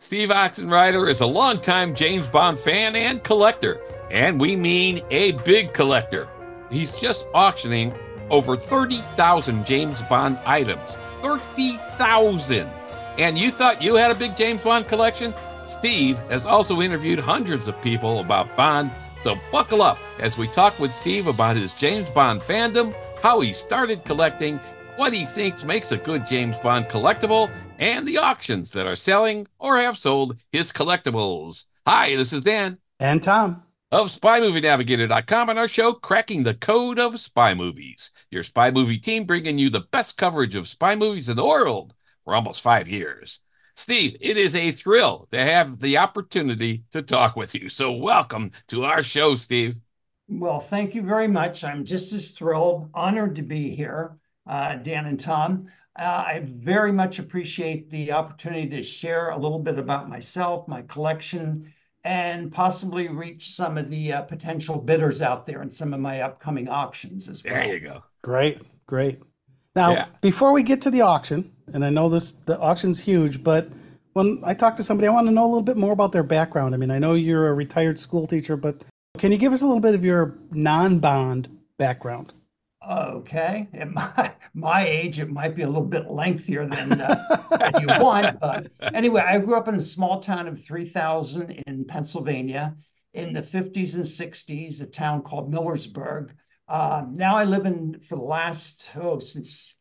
Steve Oxenrider is a longtime James Bond fan and collector, and we mean a big collector. He's just auctioning over 30,000 James Bond items. 30,000! And you thought you had a big James Bond collection? Steve has also interviewed hundreds of people about Bond, so buckle up as we talk with Steve about his James Bond fandom, how he started collecting, what he thinks makes a good James Bond collectible, and the auctions that are selling or have sold his collectibles. Hi, this is Dan. And Tom. Of SpyMovieNavigator.com and our show, Cracking the Code of Spy Movies. Your spy movie team bringing you the best coverage of spy movies in the world for almost 5 years. Steve, it is a thrill to have the opportunity to talk with you. So welcome to our show, Steve. Well, thank you very much. I'm just as thrilled, honored to be here, Dan and Tom. I very much appreciate the opportunity to share a little bit about myself, my collection, and possibly reach some of the potential bidders out there in some of my upcoming auctions as well. There you go. Great. Now, Before we get to the auction, and I know the auction's huge, but when I talk to somebody, I want to know a little bit more about their background. I mean, I know you're a retired school teacher, but can you give us a little bit of your non-Bond background? Okay. At my age, it might be a little bit lengthier than you want. But anyway, I grew up in a small town of 3,000 in Pennsylvania in the 50s and 60s, a town called Millersburg. Now I live for the last, since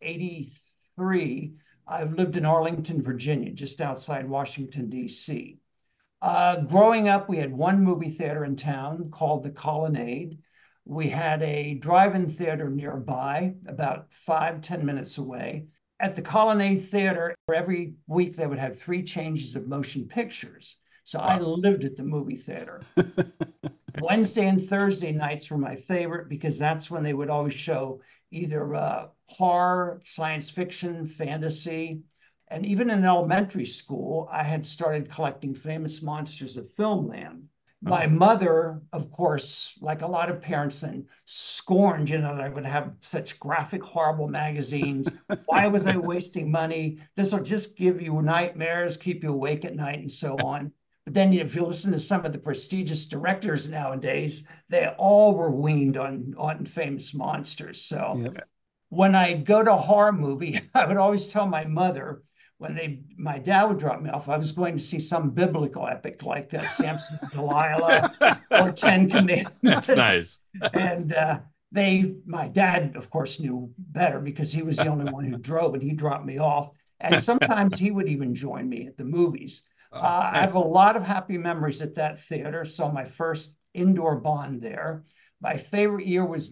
83, I've lived in Arlington, Virginia, just outside Washington, D.C. Growing up, we had one movie theater in town called the Colonnade. We had a drive-in theater nearby, about 5-10 minutes away. At the Colonnade Theater, every week they would have 3 changes of motion pictures. So I lived at the movie theater. Wednesday and Thursday nights were my favorite because that's when they would always show either horror, science fiction, fantasy. And even in elementary school, I had started collecting Famous Monsters of Filmland. My mother, of course, like a lot of parents then, scorned, that I would have such graphic, horrible magazines. Why was I wasting money? This will just give you nightmares, keep you awake at night, and so on. But then if you listen to some of the prestigious directors nowadays, they all were weaned on Famous Monsters. So when I go to a horror movie, I would always tell my mother, my dad would drop me off, I was going to see some biblical epic like Samson and Delilah or Ten Commandments. That's nice. And my dad, of course, knew better because he was the only one who drove, and he dropped me off. And sometimes he would even join me at the movies. Nice. I have a lot of happy memories at that theater. Saw my first indoor Bond there. My favorite year was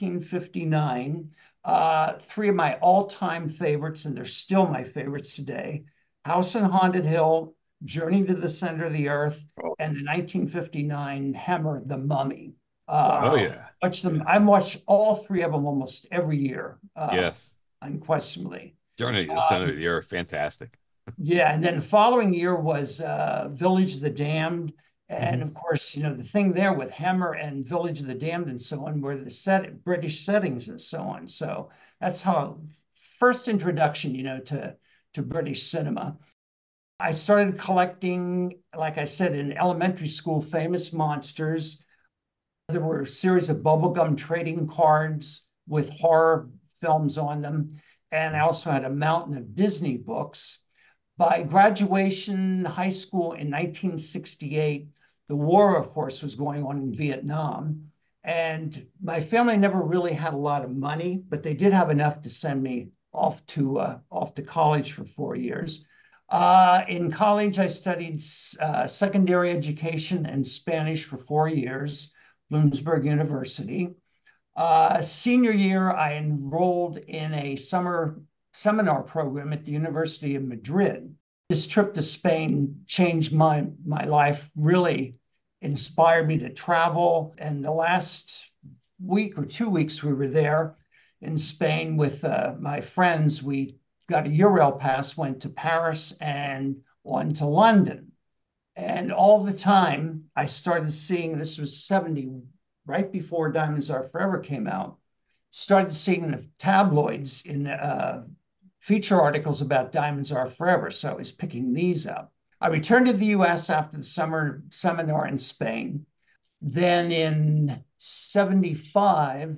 1959. 3 of my all-time favorites, and they're still my favorites today: House on Haunted Hill, Journey to the Center of the Earth, and the 1959 Hammer, The Mummy. Watch them. I watch all 3 of them almost every year. Yes. Unquestionably. Journey to the Center of the Earth, fantastic. Yeah, and then the following year was Village of the Damned. And of course, the thing there with Hammer and Village of the Damned and so on were the British settings and so on. So that's how first introduction, to British cinema. I started collecting, like I said, in elementary school, Famous Monsters. There were a series of bubblegum trading cards with horror films on them. And I also had a mountain of Disney books. By graduation, high school in 1968, the war, of course, was going on in Vietnam. And my family never really had a lot of money, but they did have enough to send me off to college for 4 years. In college, I studied secondary education and Spanish for 4 years, Bloomsburg University. Senior year, I enrolled in a summer seminar program at the University of Madrid. This trip to Spain changed my life, really inspired me to travel. And the last week or 2 weeks we were there in Spain with my friends, we got a Eurail pass, went to Paris and on to London. And all the time I started seeing, this was 70, right before Diamonds Are Forever came out, started seeing the tabloids in feature articles about Diamonds Are Forever. So I was picking these up. I returned to the US after the summer seminar in Spain. Then in 75,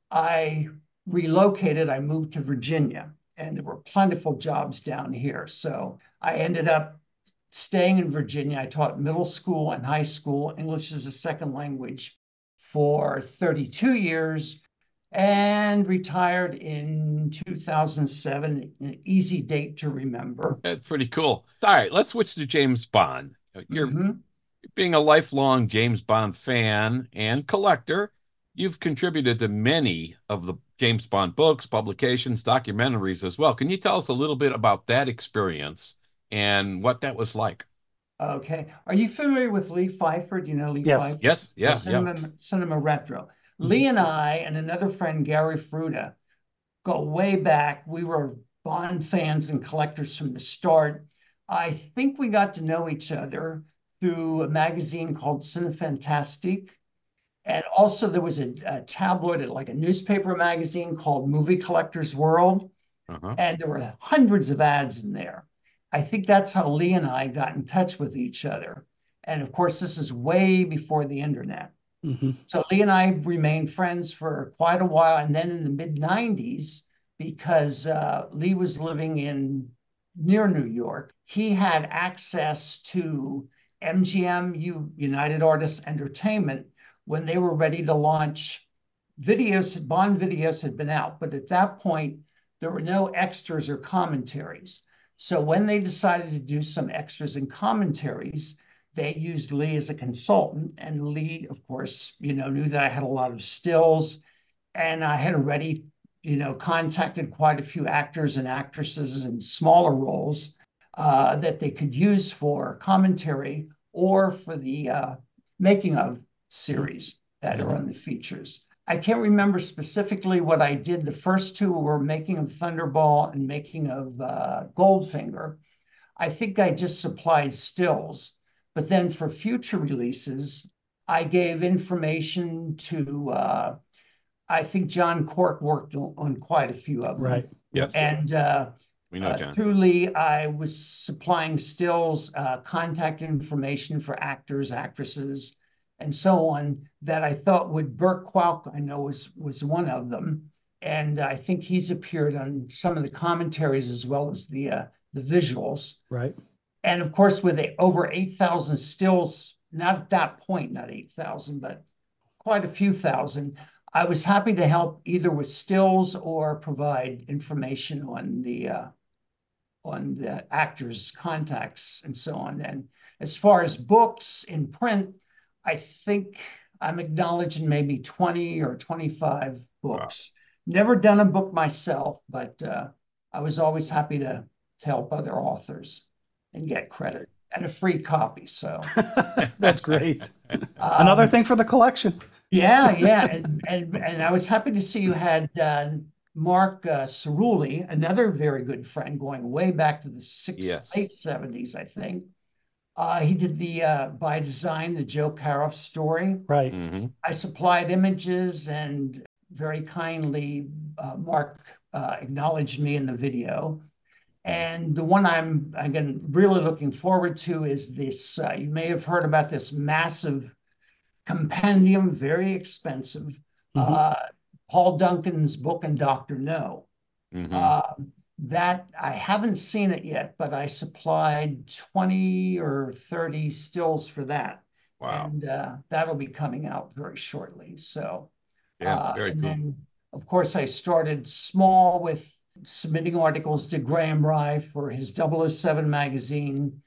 I relocated. I moved to Virginia, and there were plentiful jobs down here. So I ended up staying in Virginia. I taught middle school and high school English as a second language for 32 years and retired in 2007. An easy date to remember. That's pretty cool. All right, let's switch to James Bond. You're Mm-hmm. being a lifelong James Bond fan and collector. You've contributed to many of the James Bond books, publications, documentaries as well. Can you tell us a little bit about that experience and what that was like? Okay. Are you familiar with Lee Pfeiffer? Do you know Lee Yes. Pfeiffer? Yes, Yeah, yeah. Cinema Retro. Lee and I and another friend, Gary Fruta, go way back. We were Bond fans and collectors from the start. I think we got to know each other through a magazine called Cinefantastique. And also there was a tabloid, like a newspaper magazine called Movie Collector's World. Uh-huh. And there were hundreds of ads in there. I think that's how Lee and I got in touch with each other. And of course, this is way before the internet. Mm-hmm. So Lee and I remained friends for quite a while. And then in the mid 90s, because Lee was living in near New York, he had access to MGM, United Artists Entertainment, when they were ready to launch videos. Bond videos had been out, but at that point, there were no extras or commentaries. So when they decided to do some extras and commentaries, they used Lee as a consultant. And Lee, of course, knew that I had a lot of stills, and I had already, contacted quite a few actors and actresses in smaller roles that they could use for commentary or for the making of series that are on the features. I can't remember specifically what I did. The first two were making of Thunderball and making of Goldfinger. I think I just supplied stills. But then for future releases, I gave information to, I think John Cork worked on quite a few of them. Right. Yes. And We know John. through Lee, I was supplying stills, contact information for actors, actresses, and so on that I thought would. Burke Qualk, I know, was one of them. And I think he's appeared on some of the commentaries as well as the visuals. Right. And of course, with over 8,000 stills, not at that point, not 8,000, but quite a few thousand, I was happy to help either with stills or provide information on the actors' contacts and so on. And as far as books in print, I think I'm acknowledging maybe 20 or 25 books. Wow. Never done a book myself, but I was always happy to help other authors and get credit and a free copy. So that's great. Another thing for the collection. Yeah. And I was happy to see you had Mark Cerulli, another very good friend going way back to the late 70s, I think. He did the by design, the Joe Karoff story. Right. Mm-hmm. I supplied images, and very kindly, Mark acknowledged me in the video. And the one I'm again really looking forward to is this. You may have heard about this massive compendium, very expensive. Mm-hmm. Paul Duncan's book and Dr. No. Mm-hmm. That I haven't seen it yet, but I supplied 20 or 30 stills for that. Wow. And that'll be coming out very shortly. So, very cool. Then, of course, I started small with submitting articles to Graham Rye for his 007 magazine,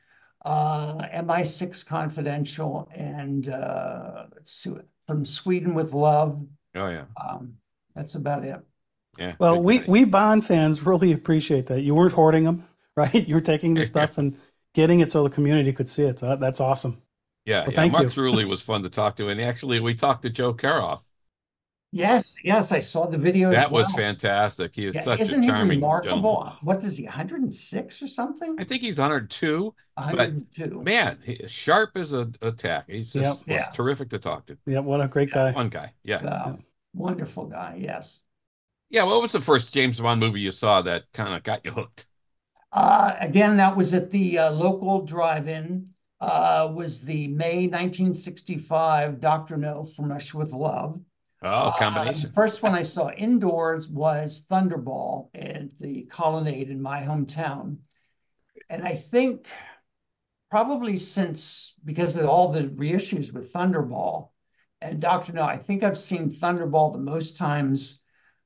MI6 Confidential, and let's see, From Sweden with Love. Oh, yeah. That's about it. Yeah. Well, we Bond fans really appreciate that. You weren't hoarding them, right? You were taking the stuff and getting it so the community could see it. So that's awesome. Yeah. Well, thank Mark you. Cerulli was fun to talk to. And actually, we talked to Joe Karoff. Yes, I saw the video. That was fantastic. He is such a charming Isn't he remarkable? gentleman. What is he, 106 or something? I think he's 102. 102. But man, sharp as a tack. He's just was terrific to talk to. Yeah, what a great guy. Fun guy. Yeah. Wonderful guy, yes. Yeah, what was the first James Bond movie you saw that kind of got you hooked? Again, that was at the local drive-in. Was the May 1965 Dr. No from Russia with Love. Oh, The combination. first one I saw indoors was Thunderball at the Colonnade in my hometown. And I think probably since, because of all the reissues with Thunderball and Dr. No, I think I've seen Thunderball the most times.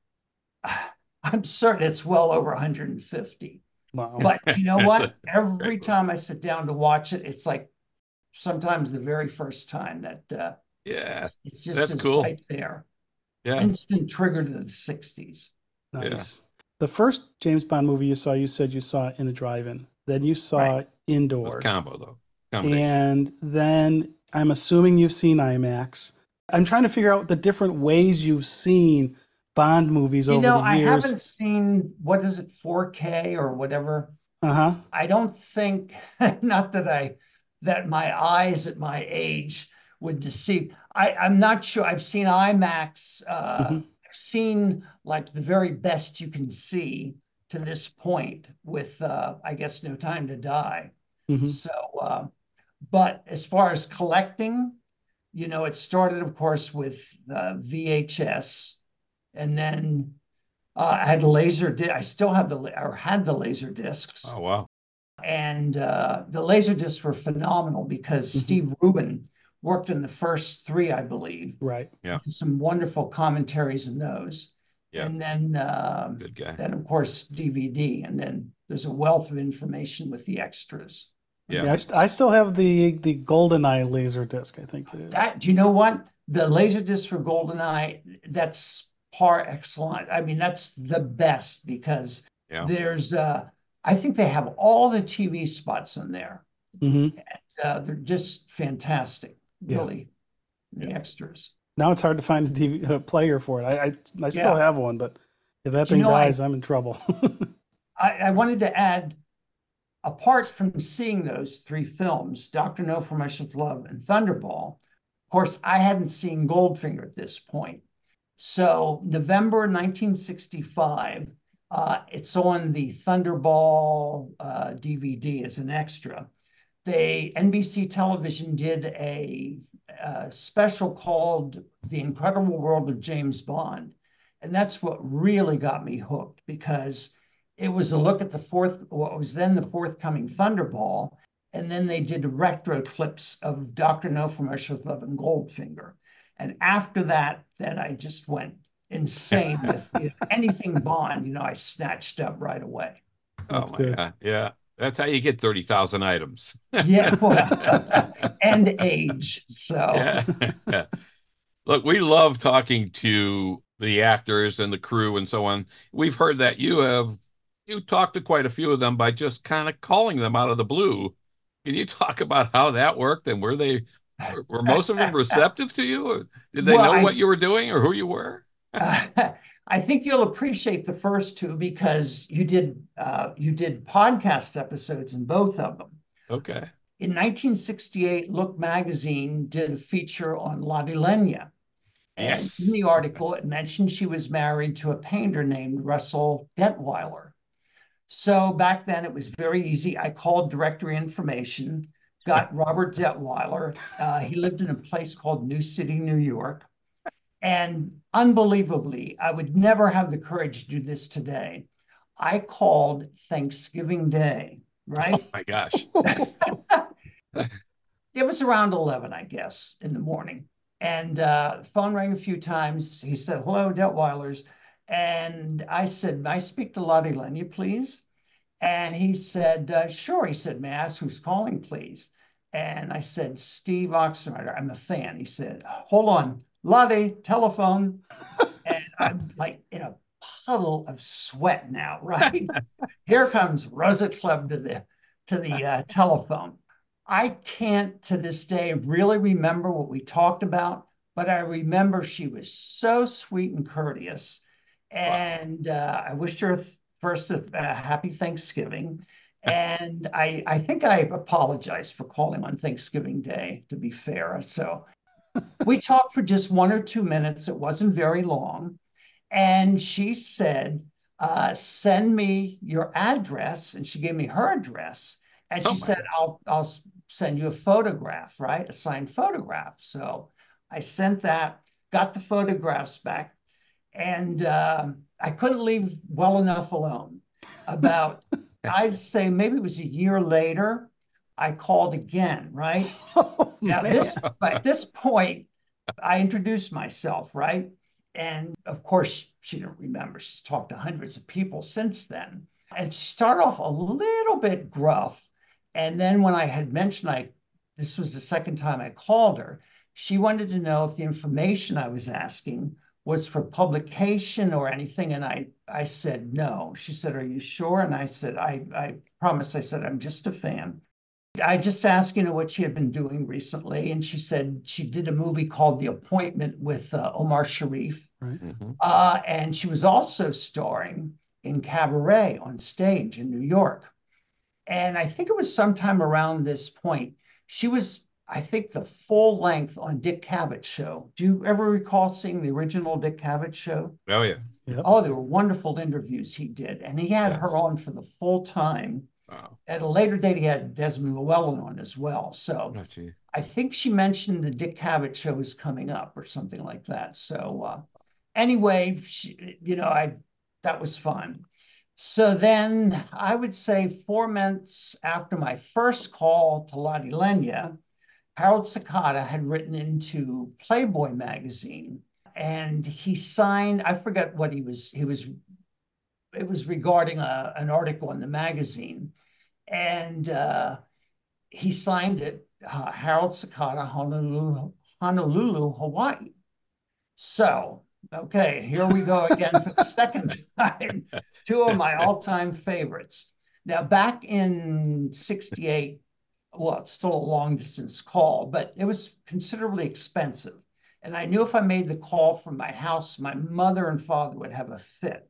I'm certain it's well over 150. Wow. But you know That's what? a Every great movie. time I sit down to watch it, it's like sometimes the very first time that Yeah, it's just that's is cool. right there. Yeah, Instant trigger to the 60s. yeah. Nice. The first James Bond movie you saw, you said you saw in a drive-in. Then you Right. saw It was indoors. combo though. Combination. And then I'm assuming you've seen IMAX. I'm trying to figure out the different ways you've seen Bond movies You over know, the I years. haven't seen, what is it, 4K or whatever. Uh-huh. I don't think, not that that my eyes at my age would deceive. I'm not sure. I've seen IMAX. Hmm. I've seen like the very best you can see to this point with, I guess, No Time to Die. Hmm. So, but as far as collecting, it started, of course, with VHS, and then I had laser. I still have or had the laser discs, Oh wow. and the laser discs were phenomenal because Hmm. Steve Rubin worked in the first three, I believe. Right. Yeah, Some wonderful commentaries in those, yeah. and Good guy. then of course DVD, and then there's a wealth of information with the extras. Yeah. Yeah, I still have the GoldenEye laser disc, I think it is. Do you know what? The Laserdisc for GoldenEye, that's par excellence. I mean, that's the best because Yeah. there's, I think they have all the TV spots in there. Hmm. They're just fantastic, Yeah. really, the Yeah. extras. Now it's hard to find a DVD player for it. I still Yeah. have one, but if that Do you thing know, dies, I'm in trouble. I wanted to add, apart from seeing those three films, Dr. No from Russia with Love and Thunderball, of course, I hadn't seen Goldfinger at this point. So November 1965, it's on the Thunderball DVD as an extra. NBC Television did a special called The Incredible World of James Bond. And that's what really got me hooked because it was a look at what was then the forthcoming Thunderball. And then they did retro clips of Dr. No from Russia with Love and Goldfinger. And after that, then I just went insane with anything Bond, I snatched up right away. Oh That's my good. God. Yeah. That's how you get 30,000 items. Yeah, well, and age. So, Yeah. Look, we love talking to the actors and the crew and so on. We've heard that you talked to quite a few of them by just kind of calling them out of the blue. Can you talk about how that worked and were most of them receptive to you? Or did they well, know what you were doing or who you were? I think you'll appreciate the first two because you did podcast episodes in both of them. Okay. In 1968, Look magazine did a feature on Lotte Lenya. And in Yes. the article, it mentioned she was married to a painter named Russell Detweiler. So back then, it was very easy. I called directory information, got Robert Detweiler. He lived in a place called New City, New York. And unbelievably, I would never have the courage to do this today. I called Thanksgiving Day, Oh right? my gosh. It was around 11, I guess, in the morning. And the phone rang a few times. He said, "Hello, Detweilers." And I said, "May I speak to Lotte Lenya, please?" And he said, "Sure." He said, "May I ask who's calling, please?" And I said, "Steve Oxenreider. I'm a fan." He said, "Hold on, Lotte, telephone." And I'm like in a puddle of sweat now, right? Here comes Rosa Klebb to the telephone. I can't to this day really remember what we talked about, but I remember she was so sweet and courteous. Wow. And I wished her first a happy Thanksgiving. And I think I apologized for calling on Thanksgiving Day, to be fair. So we talked for just 1 or 2 minutes. It wasn't very long. And she said, Send me your address. And she gave me her address. And Oh she my said, gosh. I'll send you a photograph, right? A signed photograph. So I sent that, got the photographs back, and I couldn't leave well enough alone. About, I'd say maybe it was a year later, I called again, right? Oh Now, man. at this point, I introduced myself, right? And of course, she didn't remember. She's talked to hundreds of people since then. And she started off a little bit gruff. And then when I had mentioned this was the second time I called her, she wanted to know if the information I was asking was for publication or anything. And I said, no. She said, are you sure? And I said, I promise. I said, I'm just a fan. I just asked, what she had been doing recently, and she said she did a movie called The Appointment with Omar Sharif, Right. and she was also starring in Cabaret on stage in New York. And I think it was sometime around this point. She was, I think, the full length on Dick Cavett show. Do you ever recall seeing the original Dick Cavett show? Oh yeah. Yep. Oh, there were wonderful interviews he did, and he had her Yes. on for the full time. Wow. At a later date, he had Desmond Llewellyn on as well. So Oh, gee. I think she mentioned the Dick Cavett show is coming up or something like that. So anyway, that was fun. So then I would say 4 months after my first call to Lotte Lenya, Harold Sakata had written into Playboy magazine, and he signed, I forget what it was regarding an article in the magazine. And he signed it, Harold Sakata, Honolulu, Hawaii. So, okay, here we go again for the second time. Two of my all-time favorites. Now, back in 68, well, it's still a long-distance call, but it was considerably expensive. And I knew if I made the call from my house, my mother and father would have a fit.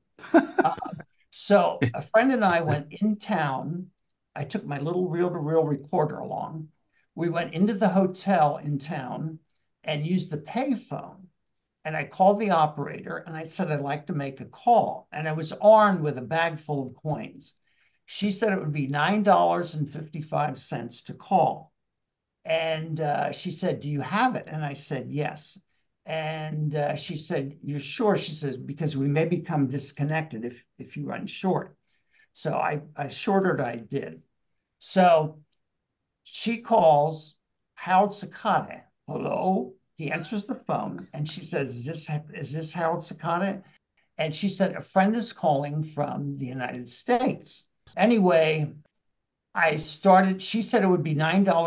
So a friend and I went in town. I took my little reel-to-reel recorder along. We went into the hotel in town and used the payphone. And I called the operator and I said, I'd like to make a call. And I was armed with a bag full of coins. She said it would be $9.55 to call. And she said, do you have it? And I said, yes. And she said, you're sure? She says, because we may become disconnected if you run short. So I assured her I did. So she calls Harold Sakata. Hello? He answers the phone and she says, is this Harold Sakata? And she said, a friend is calling from the United States. Anyway, she said it would be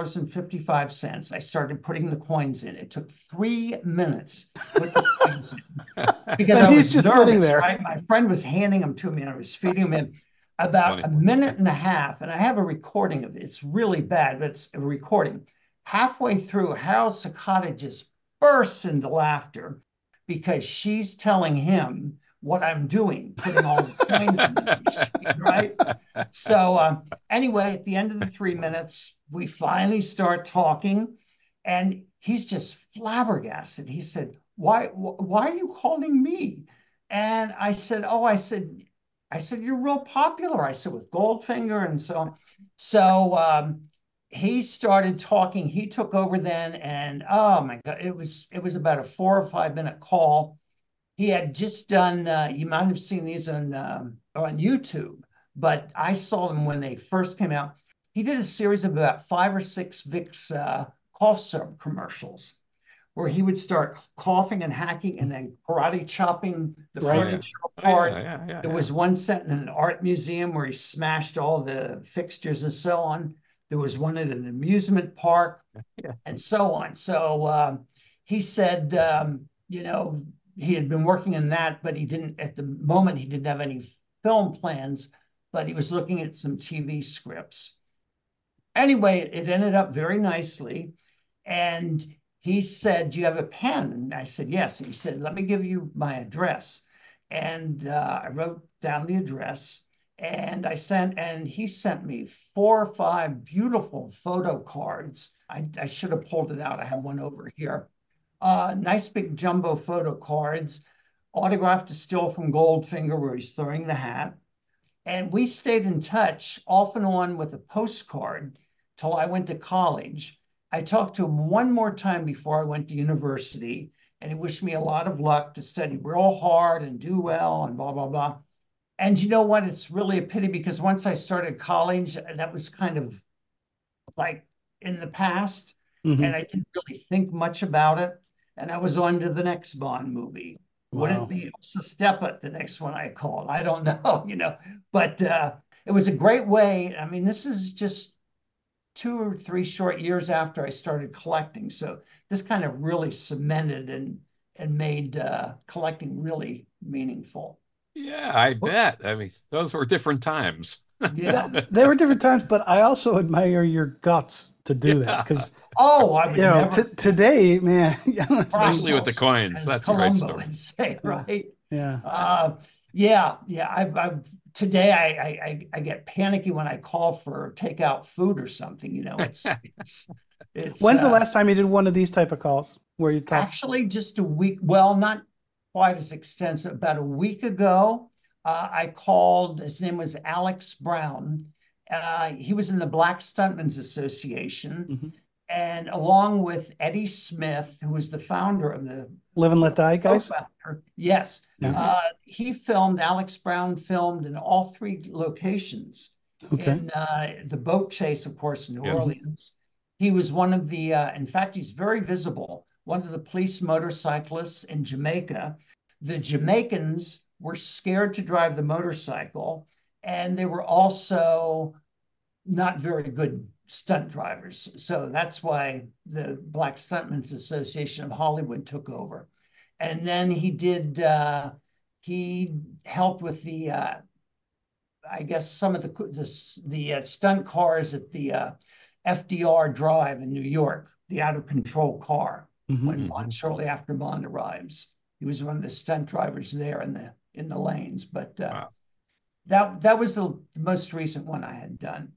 $9.55. I started putting the coins in. It took 3 minutes to put the coins in because I was just nervous, sitting there. right? My friend was handing them to me and I was feeding them in. About a minute and a half, and I have a recording of it. It's really bad, but it's a recording. Halfway through, Harold Sakata just bursts into laughter because she's telling him what I'm doing, putting all the coins in the machine, right? So anyway, at the end of the 3 minutes, we finally start talking, and he's just flabbergasted. He said, why are you calling me? And I said, you're real popular. I said, with Goldfinger and so on. So he started talking. He took over then, and oh my God, it was about a 4 or 5 minute call. He had just done. You might have seen these on YouTube, but I saw them when they first came out. He did a series of about 5 or 6 Vicks cough syrup commercials, where he would start coughing and hacking and then karate chopping the furniture apart. There was one set in an art museum where he smashed all the fixtures and so on. There was one at an amusement park and so on. So he said, he had been working in that, but at the moment, he didn't have any film plans, but he was looking at some TV scripts. Anyway, it ended up very nicely. And he said, do you have a pen? And I said, yes. And he said, let me give you my address. And I wrote down the address and he sent me 4 or 5 beautiful photo cards. I should have pulled it out. I have one over here. Nice big jumbo photo cards autographed a still from Goldfinger where he's throwing the hat. And we stayed in touch off and on with a postcard till I went to college. I talked to him one more time before I went to university, and he wished me a lot of luck to study real hard and do well and blah, blah, blah. And you know what? It's really a pity because once I started college, that was kind of like in the past, and I didn't really think much about it. And I was on to the next Bond movie. Would it be also Stepa, the next one I called? I don't know, but it was a great way. I mean, this is just 2 or 3 short years after I started collecting. So this kind of really cemented and made collecting really meaningful. Yeah, I bet. I mean, those were different times. Yeah. They were different times, but I also admire your guts to do that because I would never. Today, man, especially with the coins, that's a great story. Say, right? Yeah. I've today I get panicky when I call for takeout food or something. It's When's the last time you did one of these type of calls where you talk? Actually, just a week. Well, not quite as extensive. About a week ago, I called. His name was Alex Brown. He was in the Black Stuntmen's Association, and along with Eddie Smith, who was the founder of the Live and Let Die guys. Yes, Alex Brown filmed in all 3 locations. In the boat chase, of course, in New Orleans. He was one of the. In fact, he's very visible. One of the police motorcyclists in Jamaica. The Jamaicans were scared to drive the motorcycle, and they were also not very good stunt drivers. So that's why the Black Stuntmen's Association of Hollywood took over. And then he helped with the, I guess, some of the stunt cars at the FDR Drive in New York, the out of control car, when shortly after Bond arrives. He was one of the stunt drivers there in the lanes. But that was the most recent one I had done.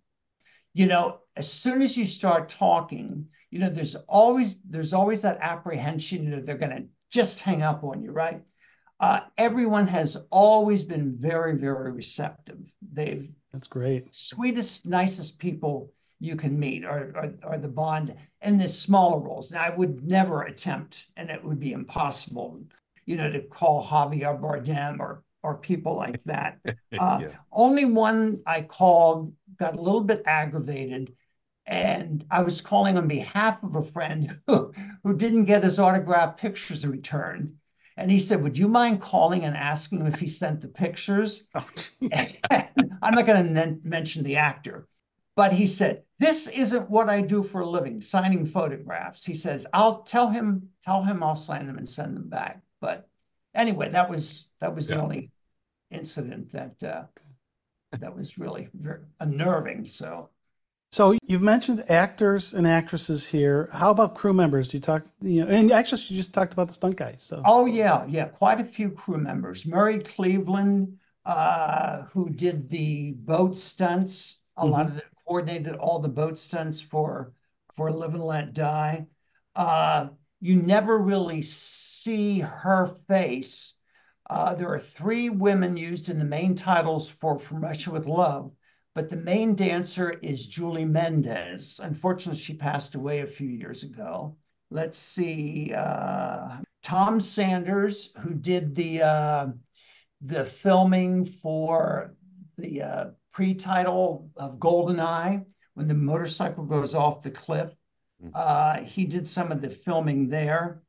As soon as you start talking, there's always that apprehension, they're going to just hang up on you, right? Everyone has always been very, very receptive. That's great. Sweetest, nicest people you can meet are the Bond in the smaller roles. Now, I would never attempt, and it would be impossible, to call Javier Bardem or people like that. Only one I called got a little bit aggravated, and I was calling on behalf of a friend who didn't get his autographed pictures returned. And he said, would you mind calling and asking him if he sent the pictures? Oh, I'm not going to mention the actor, but he said, this isn't what I do for a living, signing photographs. He says, I'll tell him I'll sign them and send them back. But anyway, that was the only incident that was really very unnerving. So you've mentioned actors and actresses here. How about crew members? You talked, and actually you just talked about the stunt guys. So quite a few crew members. Murray Cleveland, who did the boat stunts, a lot of them coordinated all the boat stunts for Live and Let Die. You never really see her face. There are 3 women used in the main titles for From Russia with Love, but the main dancer is Julie Mendez. Unfortunately, she passed away a few years ago. Let's see, Tom Sanders, who did the filming for the pre-title of GoldenEye, when the motorcycle goes off the cliff. He did some of the filming there.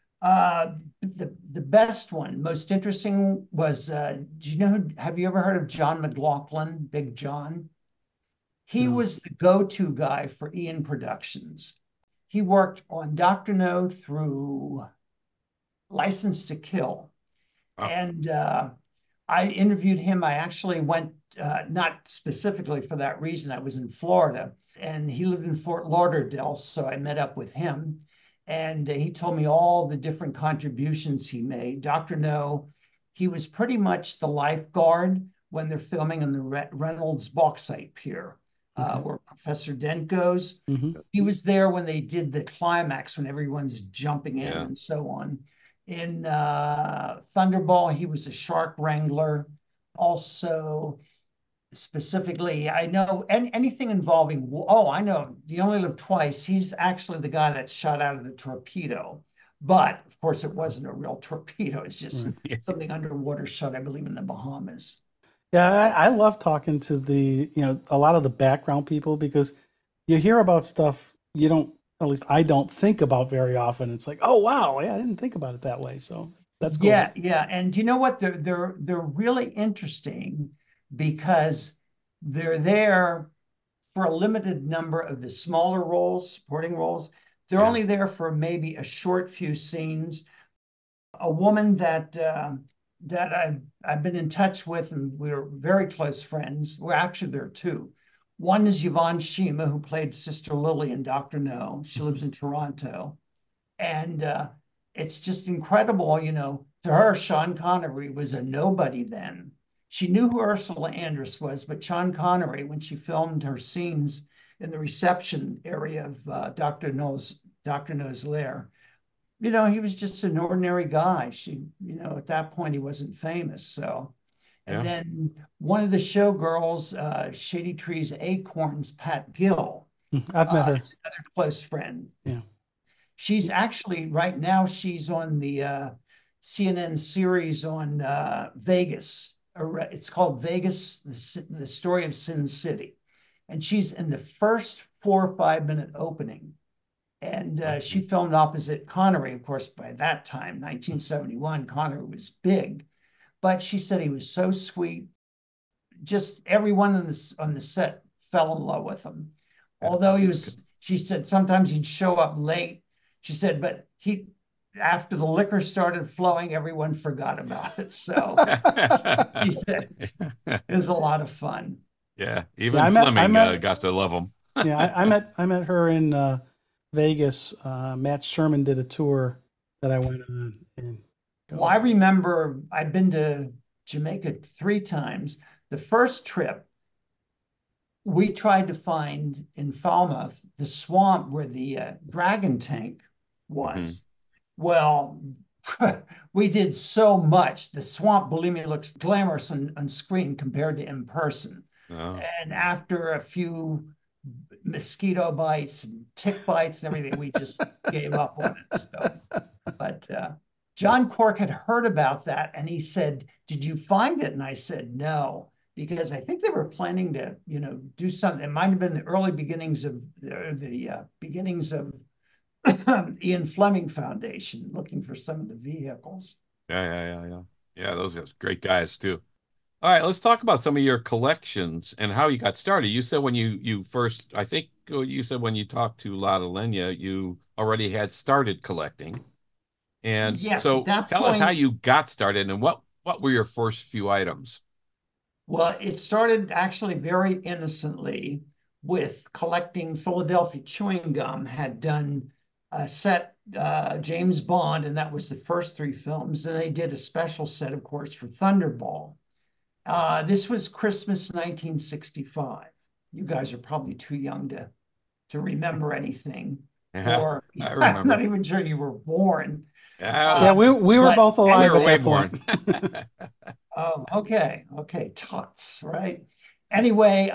The best one, most interesting was, have you ever heard of John McLaughlin, Big John? He was the go-to guy for Eon Productions. He worked on Dr. No through License to Kill. And I interviewed him. I actually went, not specifically for that reason, I was in Florida, and he lived in Fort Lauderdale, so I met up with him. And he told me all the different contributions he made. Dr. No, he was pretty much the lifeguard when they're filming in the Reynolds Bauxite Pier, where Professor Dent goes. He was there when they did the climax, when everyone's jumping in and so on. In Thunderball, he was a shark wrangler. Also, specifically, I know anything involving, oh, I know, You Only Live Twice. He's actually the guy that shot out of the torpedo. But of course, it wasn't a real torpedo. It's just Right. something underwater shot, I believe, in the Bahamas. Yeah, I love talking to a lot of the background people because you hear about stuff you don't, at least I don't think about very often. It's like, oh wow, yeah, I didn't think about it that way. So that's cool. Yeah, yeah. And you know what? They're really interesting because they're there for a limited number of the smaller roles, supporting roles. They're Yeah. only there for maybe a short few scenes. A woman that I've been in touch with, and we're very close friends. We're actually there too. One is Yvonne Shima, who played Sister Lily in Doctor No. She lives in Toronto, and it's just incredible. To her, Sean Connery was a nobody then. She knew who Ursula Andress was, but Sean Connery, when she filmed her scenes in the reception area of Doctor No's lair, he was just an ordinary guy. At that point, he wasn't famous. So, and Yeah. then one of the showgirls, Shady Trees Acorns, Pat Gill, I've met her. is another close friend. Yeah. She's actually right now she's on the CNN series on Vegas. It's called Vegas, the Story of Sin City, and she's in the first 4 or 5 minute opening. And she filmed opposite Connery, of course. By that time, 1971, Connery was big, but she said he was so sweet. Just everyone on the set fell in love with him. Although she said sometimes he'd show up late. She said, but after the liquor started flowing, everyone forgot about it. So she said it was a lot of fun. Yeah. Yeah, Even Fleming got to love him. yeah, I met her in Vegas. Matt Sherman did a tour that I went on. Well, I remember I've been to Jamaica 3 times. The first trip, we tried to find in Falmouth the swamp where the dragon tank was. Well, we did so much. The swamp, believe me, looks glamorous on screen compared to in person. Oh. And after a few mosquito bites and tick bites and everything, we just gave up on it. So, but John Cork had heard about that and he said, "Did you find it?" And I said, "No." Because I think they were planning to, do something. It might have been the early beginnings of the beginnings of Ian Fleming Foundation, looking for some of the vehicles. Yeah. Yeah, those guys, great guys too. All right, let's talk about some of your collections and how you got started. You said when you first, I think you said when you talked to Lotte Lenya, you already had started collecting. And Yes, at so that tell us how point, you got started and what were your first few items? well, it started actually very innocently with collecting Philadelphia chewing gum, had done a set James Bond, and that was the first 3 films. And they did a special set, of course, for Thunderball. This was Christmas 1965. You guys are probably too young to remember anything, Yeah, or I I'm not remember. even sure you were born. Yeah, Yeah, we were But both we alive were at way that born. point. oh, okay, tots, right? Anyway,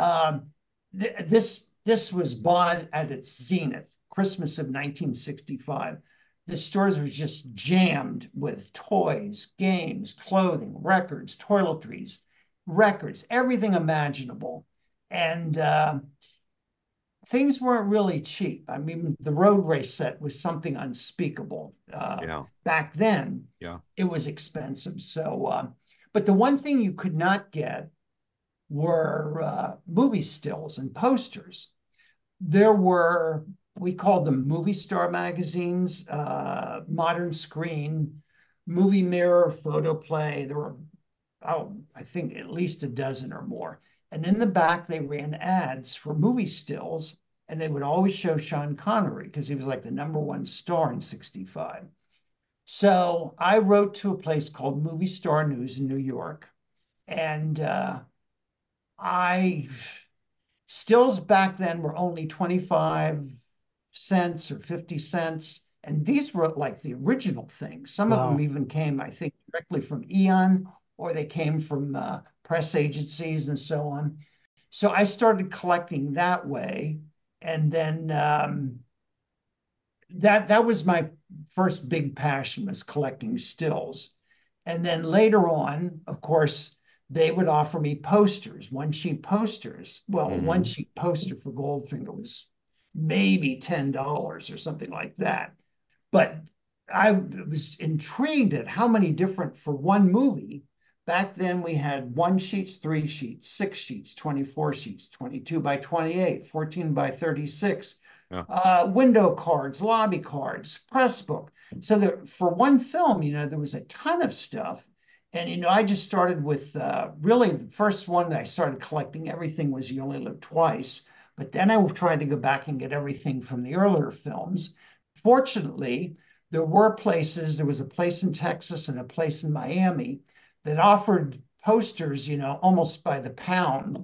this was Bond at its zenith, Christmas of 1965. The stores were just jammed with toys, games, clothing, records, toiletries, records, everything imaginable, and things weren't really cheap. I mean, the road race set was something unspeakable. Yeah, Back then, yeah. it was expensive. So, but the one thing you could not get were movie stills and posters. There were, we called them movie star magazines, Modern Screen, Movie Mirror, Photo Play. There were, oh, I think at least a dozen or more. And in the back, they ran ads for movie stills, and they would always show Sean Connery because he was like the #1 star in 65. So I wrote to a place called Movie Star News in New York, and I stills back then were only 25 cents or 50 cents, And these were like the original things. Some of them Wow. even came, I think, directly from Eon, or they came from press agencies and so on. So I started collecting that way. And then that was my first big passion, was collecting stills. And then later on, of course, they would offer me posters, one sheet posters. Well, one Hmm. sheet poster for Goldfinger was maybe $10 or something like that. But I was intrigued at how many different, for one movie. Back then we had 1 sheets, 3 sheets, 6 sheets, 24 sheets, 22 by 28, 14 by 36, Yeah. window cards, lobby cards, press book. So there, for one film, there was a ton of stuff. And, I just started with really the first one that I started collecting everything was You Only Live Twice. But then I tried to go back and get everything from the earlier films. Fortunately, there was a place in Texas and a place in Miami that offered posters, almost by the pound.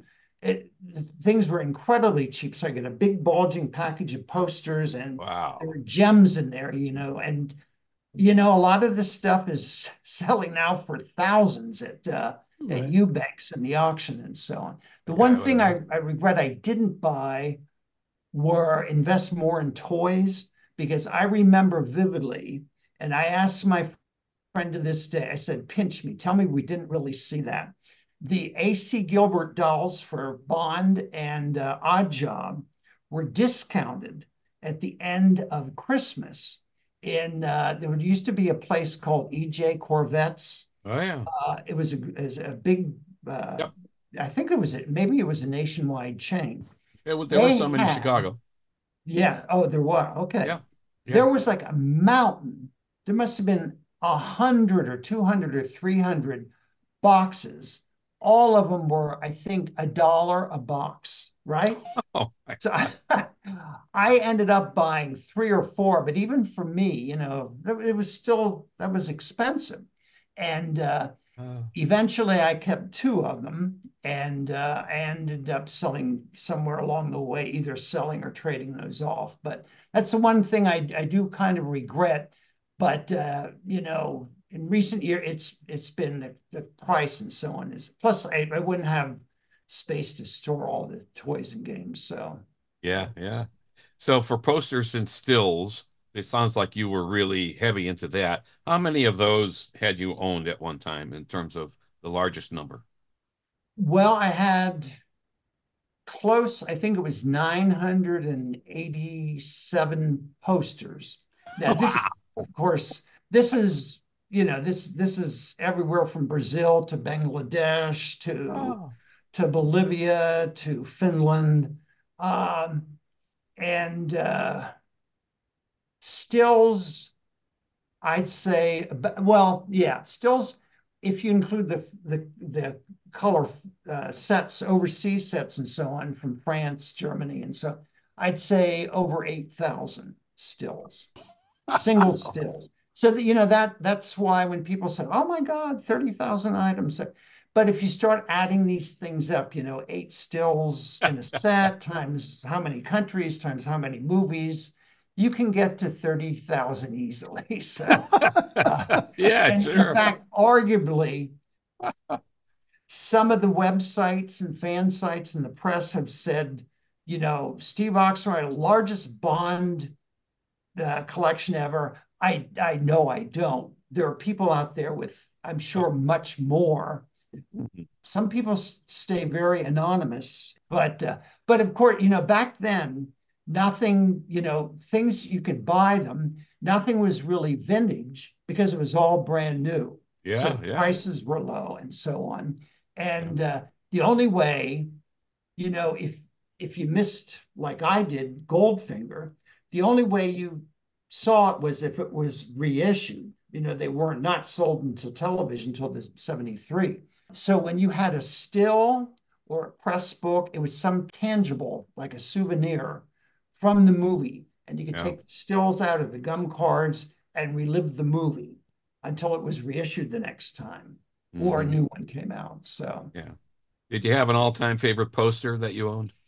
Things were incredibly cheap. So I get a big bulging package of posters, and there Wow. were gems in there, and a lot of this stuff is selling now for thousands at Right. Eubanks and the auction and so on. The Yeah, one I would thing I, imagine. I regret I didn't buy were invest more in toys, because I remember vividly, and I asked my friend to this day, I said, pinch me, tell me we didn't really see that. The A.C. Gilbert dolls for Bond and Odd Job were discounted at the end of Christmas. There used to be a place called E.J. Corvettes. Oh yeah. It was a big, uh, Yep. I think maybe it was a nationwide chain. There was They some in had Chicago. Yeah. Oh, there was. Okay. Yeah. Yeah. There was like a mountain. There must have been 100 or 200 or 300 boxes. All of them were, I think, $1 a box, right? Oh my So God. I ended up buying 3 or 4, but even for me, that was expensive. And eventually I kept 2 of them, and I ended up selling somewhere along the way, either selling or trading those off. But that's the one thing I do kind of regret. But in recent year, it's been the price and so on is, plus I wouldn't have space to store all the toys and games. So Yeah, yeah. So for posters and stills, it sounds like you were really heavy into that. How many of those had you owned at one time in terms of the largest number? well, I had close, I think it was 987 posters. Now this, Wow. of course, this is, this is everywhere from Brazil to Bangladesh Oh. to Bolivia to Finland. Um, and stills, I'd say, well, yeah, stills, if you include the color sets, overseas sets, and so on from France, Germany, and so I'd say over 8,000 stills, single stills. So that that's why when people say, "Oh my God, 30,000 items," but if you start adding these things up, 8 stills in a set times how many countries times how many movies, you can get to 30,000 easily. So, Yeah, and in sure. fact, arguably, some of the websites and fan sites and the press have said, Steve Oxenrider, largest Bond collection ever. I know I don't. There are people out there with, I'm sure, much more. Some people stay very anonymous, but of course, back then, nothing, things you could buy them. Nothing was really vintage because it was all brand new. So Yeah, the yeah, prices were low and so on. yeah. And the only way, if you missed like I did Goldfinger, the only way you saw it was if it was reissued. They weren't not sold into television until the 73. So when you had a still or a press book, it was some tangible, like a souvenir from the movie. And you could Yeah. take the stills out of the gum cards and relive the movie until it was reissued the next time or a Hmm. new one came out. So Yeah. Did you have an all-time favorite poster that you owned?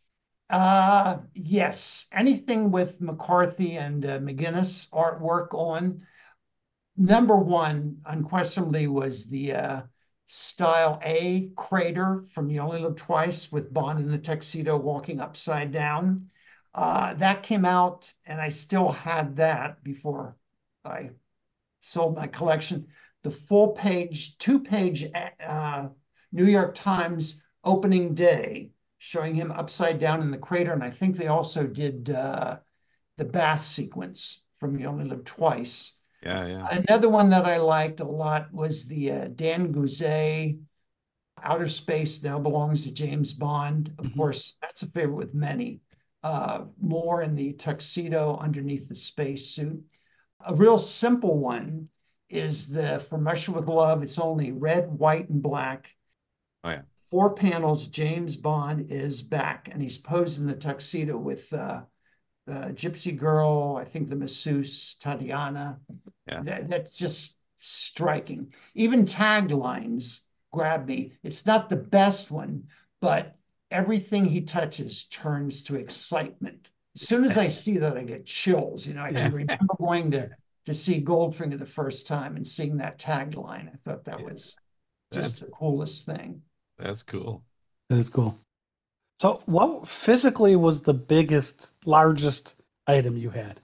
Yes, anything with McCarthy and McGinnis artwork on. Number one, unquestionably, was the Style A crater from You Only Live Twice with Bond in the tuxedo walking upside down. That came out, and I still had that before I sold my collection. The full page, two-page New York Times opening day showing him upside down in the crater. And I think they also did the bath sequence from You Only Live Twice. Yeah, yeah. Another one that I liked a lot was the Dan Gouzet Outer Space Now Belongs to James Bond. Of course, that's a favorite with many. More in the tuxedo underneath the spacesuit. A real simple one is the From Russia with Love. It's only red, white, and black. Oh, yeah. 4 panels. James Bond is back, and he's posed in the tuxedo with the gypsy girl, I think the masseuse, Tatiana. Yeah. That's just striking. Even taglines grab me. It's not the best one, but everything he touches turns to excitement. As soon as I see that, I get chills. I can remember going to see Goldfinger the first time and seeing that tagline. I thought that was just the coolest thing. That's cool. That is cool. So what physically was the biggest, largest item you had?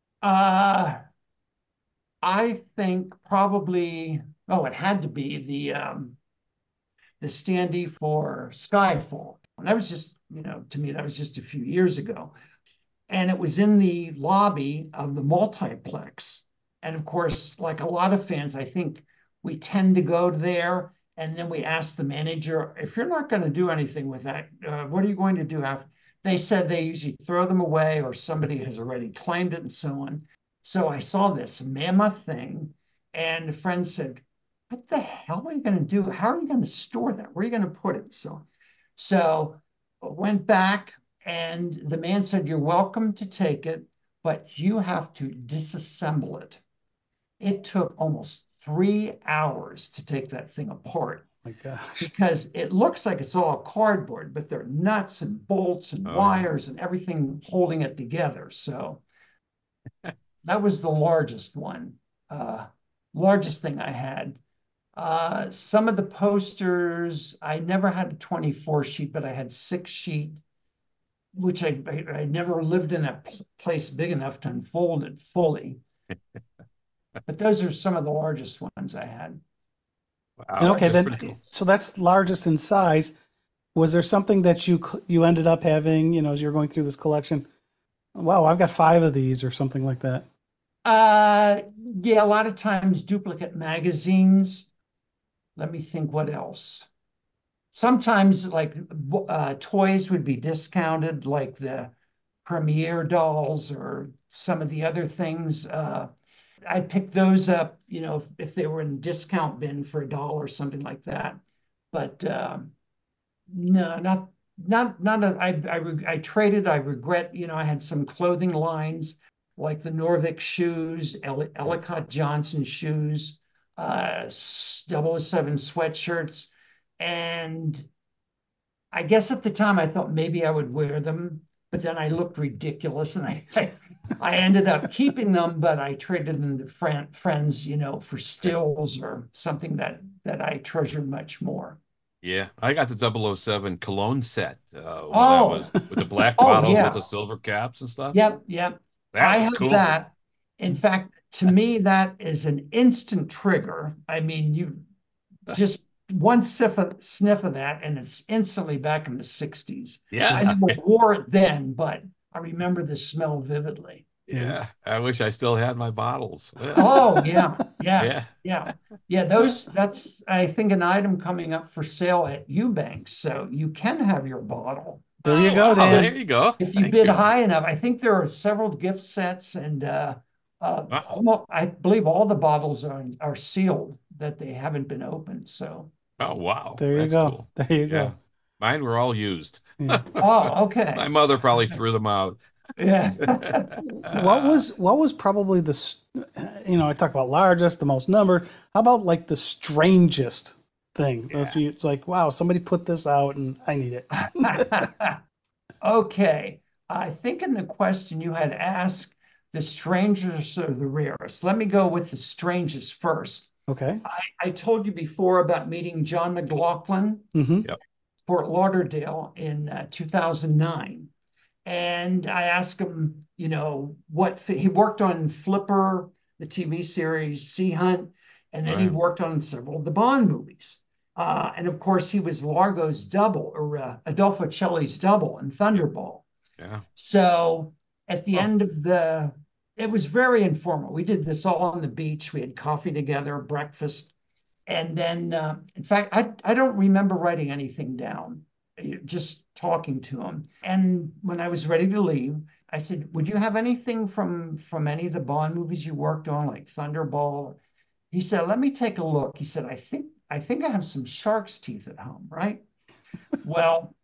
I think probably, it had to be the standee for Skyfall. And that was just, to me, that was just a few years ago. And it was in the lobby of the multiplex. And of course, like a lot of fans, I think we tend to go there and then we ask the manager, if you're not going to do anything with that, what are you going to do after? They said they usually throw them away or somebody has already claimed it and so on. So I saw this mammoth thing and a friend said, what the hell are you going to do? How are you going to store that? Where are you going to put it? So I went back and the man said, you're welcome to take it, but you have to disassemble it. It took almost 3 hours to take that thing apart. Oh my gosh. Because it looks like it's all cardboard, but there are nuts and bolts and wires and everything holding it together. So that was the largest one, largest thing I had. Some of the posters, I never had a 24 sheet, but I had 6 sheet, which I never lived in that place big enough to unfold it fully. But those are some of the largest ones I had. Wow, okay, then cool. So that's largest in size. Was there something that you ended up having, as you're going through this collection? Wow, I've got 5 of these or something like that. Yeah, a lot of times duplicate magazines. Let me think what else. Sometimes like toys would be discounted, like the Premiere dolls or some of the other things. I picked those up, if they were in discount bin for $1 or something like that. But no, I traded. I regret, I had some clothing lines like the Norvik shoes, Ellicott Johnson shoes, 007 sweatshirts. And I guess at the time I thought maybe I would wear them, but then I looked ridiculous and I ended up keeping them, but I traded them to friends, for stills or something that I treasured much more. Yeah, I got the 007 cologne set. That was with the black bottles with the silver caps and stuff. Yep. I have cool. That. In fact, to me, that is an instant trigger. I mean, you just one sniff of that, and it's instantly back in the 60s. Yeah. I never wore it then, but I remember the smell vividly. Yeah. I wish I still had my bottles. Oh, yeah. That's, I think, an item coming up for sale at Eubanks. So you can have your bottle. There you go, Dan. There you go. If you bid high enough. I think there are several gift sets, and I believe all the bottles are sealed, that they haven't been opened. So. Oh, wow. There you go. Cool. There you go. Mine were all used. Yeah. Oh, okay. My mother probably threw them out. Yeah. What was probably I talk about largest, the most numbered. How about like the strangest thing? Yeah. It's like, wow, somebody put this out and I need it. Okay. I think in the question you had asked the strangest or the rarest. Let me go with the strangest first. Okay. I told you before about meeting John McLaughlin, Mm-hmm. Yep. Fort Lauderdale in 2009. And I asked him, what he worked on Flipper, the TV series, Sea Hunt, and then he Right. worked on several of the Bond movies. And of course, he was Largo's double or Adolfo Celli's double in Thunderball. Yeah. So at the Oh, end of it was very informal. We did this all on the beach. We had coffee together, breakfast. And then, in fact, I don't remember writing anything down, just talking to him. And when I was ready to leave, I said, "Would you have anything from any of the Bond movies you worked on, like Thunderball?" He said, "Let me take a look." He said, "I think I have some shark's teeth at home, right?" Well,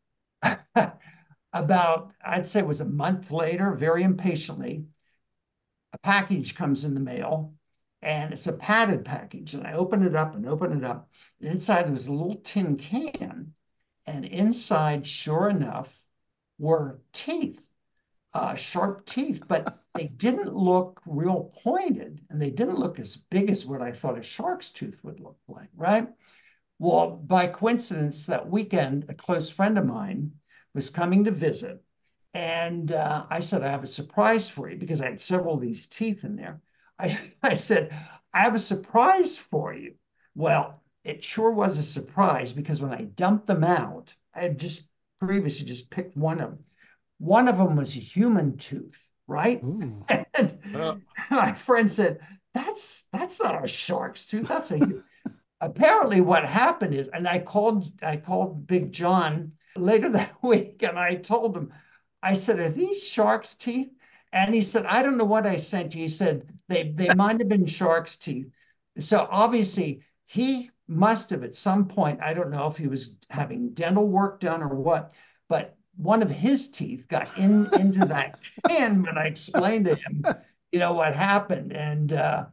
about I'd say it was a month later, very impatiently, a package comes in the mail, and it's a padded package. And I open it up and open it up. And inside there was a little tin can, and inside, sure enough, were teeth, sharp teeth, but they didn't look real pointed, and they didn't look as big as what I thought a shark's tooth would look like, right? Well, by coincidence, that weekend, a close friend of mine was coming to visit. And I said, "I have a surprise for you," because I had several of these teeth in there. I said, "I have a surprise for you." Well, it sure was a surprise because when I dumped them out, I had just previously just picked one of them. One of them was a human tooth, right? Ooh. And uh, my friend said, "That's not a shark's tooth. That's a apparently what happened is, and I called Big John later that week, and I told him, I said, "Are these shark's teeth?" And he said, "I don't know what I sent you." He said they might have been shark's teeth. So obviously he must have at some point, I don't know if he was having dental work done or what, but one of his teeth got into that can when I explained to him, what happened. And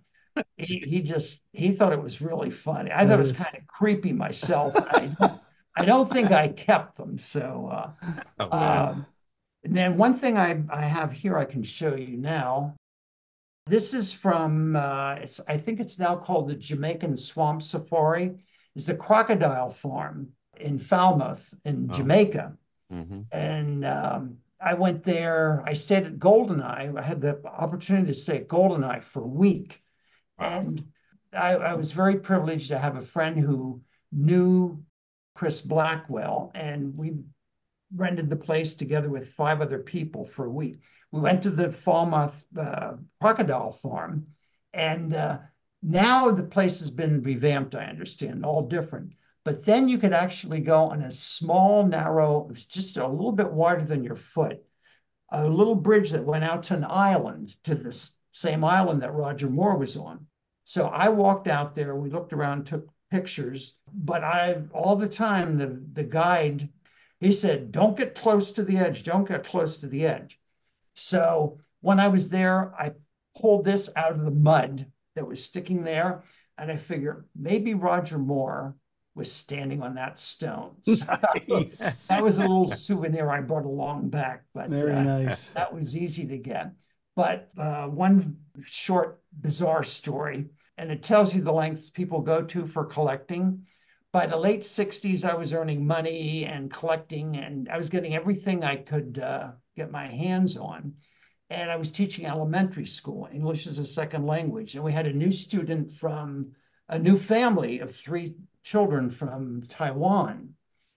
he thought it was really funny. I thought That it was is. kind of creepy myself. I don't think I kept them. So oh man. um, and then one thing I have here I can show you now. This is from I think it's now called the Jamaican Swamp Safari. Is the crocodile farm in Falmouth in Oh. Jamaica. Mm-hmm. And I went there. I stayed at Goldeneye. I had the opportunity to stay at Goldeneye for a week. Wow. And I was very privileged to have a friend who knew Chris Blackwell, and we rented the place together with 5 other people for a week. We went to the Falmouth crocodile farm, and now the place has been revamped, I understand, all different. But then you could actually go on a small, narrow, it was just a little bit wider than your foot, a little bridge that went out to an island, to this same island that Roger Moore was on. So I walked out there, we looked around, took pictures, but all the time, the guide, he said, "Don't get close to the edge, don't get close to the edge." So when I was there, I pulled this out of the mud that was sticking there, and I figured maybe Roger Moore was standing on that stone. So Nice. that was a little souvenir I brought along back, but Very nice. that was easy to get. But one short, bizarre story, and it tells you the lengths people go to for collecting. By the late 60s, I was earning money and collecting, and I was getting everything I could get my hands on. And I was teaching elementary school, English as a second language. And we had a new student from a new family of 3 children from Taiwan.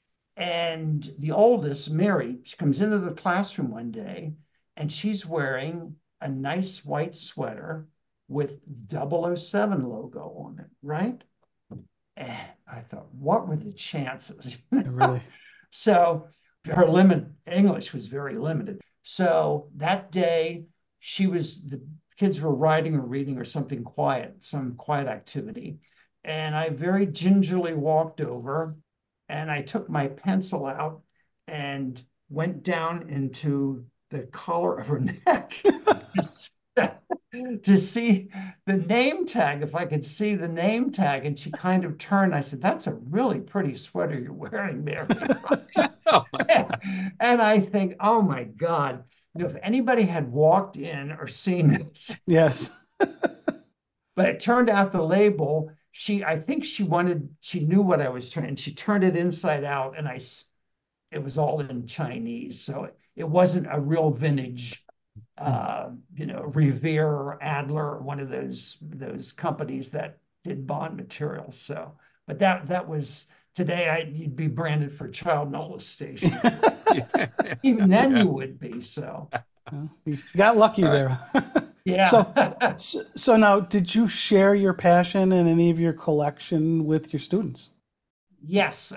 And the oldest, Mary, she comes into the classroom one day and she's wearing a nice white sweater with 007 logo on it, right? And I thought, what were the chances? Really. So her English was very limited. So that day, the kids were writing or reading or something quiet, some quiet activity. And I very gingerly walked over and I took my pencil out and went down into the collar of her neck to see the name tag, if I could see the name tag, and she kind of turned. I said, "That's a really pretty sweater you're wearing, Mary." Oh, And I think, oh my God, if anybody had walked in or seen this, Yes. but it turned out the label, I think she knew what I was trying, and she turned it inside out, and it was all in Chinese. So it wasn't a real vintage, Revere or Adler, one of those companies that did bond material. So, but that was today. You'd be branded for child molestation. Even then, you would be. So you got lucky there. yeah. So now, did you share your passion and any of your collection with your students? Yes,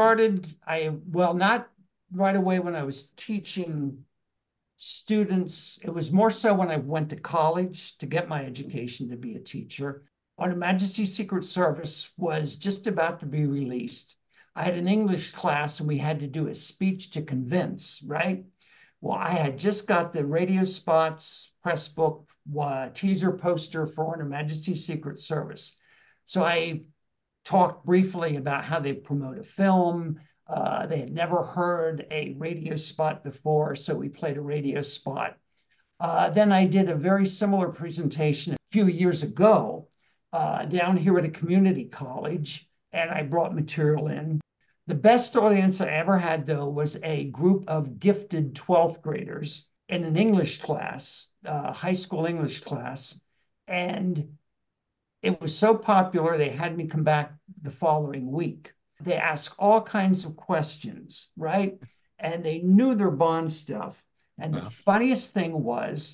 well, not right away when I was teaching students. It was more so when I went to college to get my education to be a teacher. On Her Majesty's Secret Service was just about to be released. I had an English class and we had to do a speech to convince, right? Well, I had just got the radio spots, press book, teaser poster for Her Majesty's Secret Service. So I talked briefly about how they promote a film. They had never heard a radio spot before, so we played a radio spot. Then I did a very similar presentation a few years ago down here at a community college, and I brought material in. The best audience I ever had, though, was a group of gifted 12th graders in an English class, high school English class, and it was so popular, they had me come back the following week. They asked all kinds of questions, right? And they knew their Bond stuff. And the funniest thing was,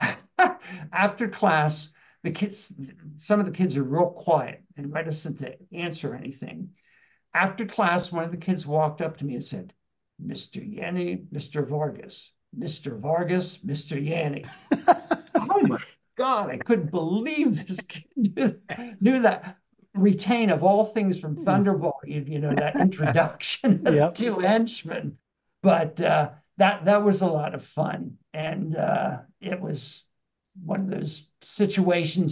after class, some of the kids are real quiet and reticent to answer anything. After class, one of the kids walked up to me and said, "Mr. Yanni, Mr. Vargas, Mr. Vargas, Mr. Yanni." Oh my God, I couldn't believe this kid knew that. Retain of all things from Thunderball, that introduction of two henchmen. But that was a lot of fun, and it was one of those situations,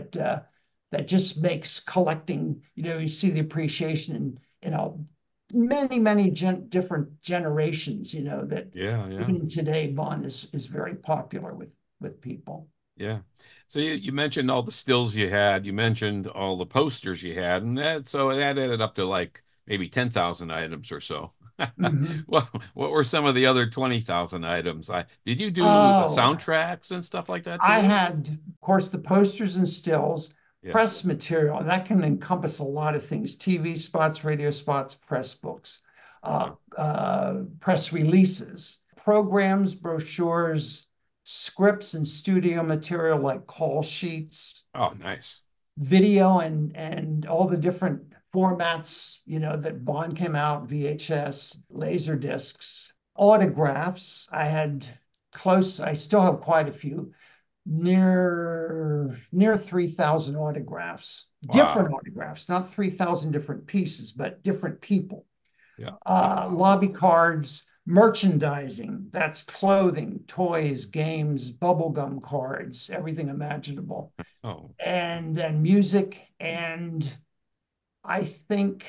that just makes collecting. You see the appreciation in many different generations. That even today, Bond is very popular with people. Yeah. So you mentioned all the stills you had. You mentioned all the posters you had, and that added up to like maybe 10,000 items or so. Mm-hmm. What were some of the other 20,000 items? Did you do soundtracks and stuff like that too? I had, of course, the posters and stills, press material, and that can encompass a lot of things: TV spots, radio spots, press books, press releases, programs, brochures, scripts and studio material like call sheets. Oh, nice. Video and all the different formats, that Bond came out, VHS, laser discs, autographs. I still have quite a few, near 3,000 autographs, different autographs, not 3,000 different pieces, but different people. Yeah. Lobby cards, merchandising, that's clothing, toys, games, bubblegum cards, everything imaginable. Oh. And then music, and I think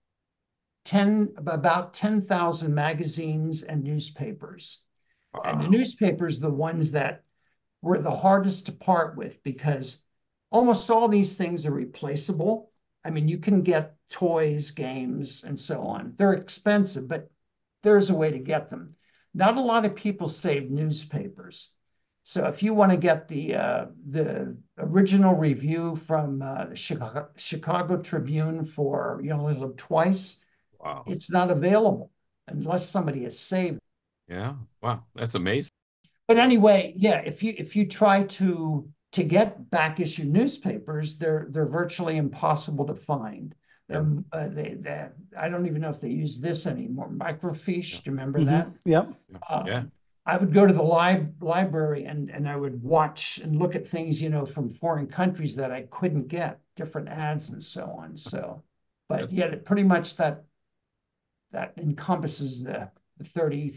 about 10,000 magazines and newspapers. Wow. And the newspapers, the ones that were the hardest to part with, because almost all these things are replaceable. I mean, you can get toys, games, and so on. They're expensive, but there's a way to get them. Not a lot of people save newspapers. So if you want to get the original review from the Chicago Tribune for You Only Live Twice, wow, it's not available unless somebody has saved it. Yeah, wow, that's amazing. But anyway, yeah, if you try to get back issue newspapers, they're virtually impossible to find. I don't even know if they use this anymore. Microfiche, do you remember that? Yep. Yeah. I would go to the library and I would watch and look at things, from foreign countries that I couldn't get, different ads and so on. So, but yet pretty much that encompasses the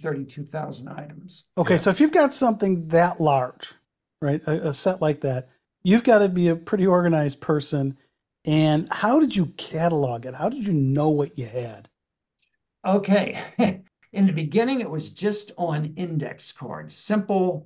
32,000 items. Okay, so if you've got something that large, right, a set like that, you've got to be a pretty organized person. And how did you catalog it? How did you know what you had? Okay. In the beginning, it was just on index cards, simple